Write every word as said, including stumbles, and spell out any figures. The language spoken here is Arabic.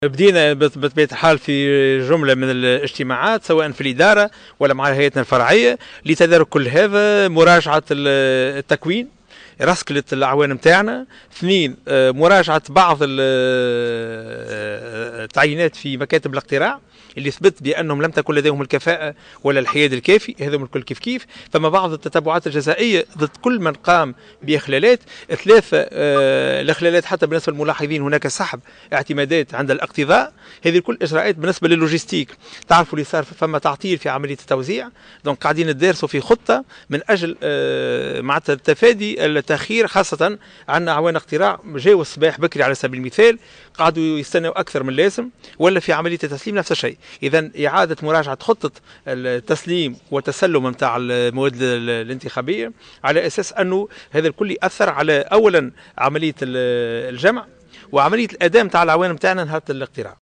بدينا بطبيعة الحال في جملة من الاجتماعات سواء في الإدارة ولا مع هيئتنا الفرعية لتدارك كل هذا، مراجعة التكوين، رسكلة الأعوان متاعنا. اثنين، مراجعة بعض التعيينات في مكاتب الاقتراع اللي ثبت بأنهم لم تكن لديهم الكفاءة ولا الحياد الكافي، هذا من الكل كيف كيف. فما بعض التتبعات الجزائية ضد كل من قام بإخلالات. ثلاثة، الإخلالات حتى بالنسبة للملاحظين هناك سحب اعتمادات عند الاقتضاء. هذه كل إجراءات بالنسبة للوجستيك. تعرفوا اللي صار فما تعطيل في عملية التوزيع، دونك قاعدين ندرسوا في خطة من أجل معناتها التفادي التأخير، خاصة عندنا أعوان اقتراع جاوا الصباح بكري على سبيل المثال قعدوا يستنوا أكثر من اللازم، ولا في عملية التسليم نفس الشيء. إذا إعادة مراجعة خطة التسليم والتسلم نتاع المواد الانتخابية على أساس أنه هذا الكل يأثر على أولا عملية الجمع وعملية الأداء نتاع الأعوان نتاعنا نهار الاقتراع.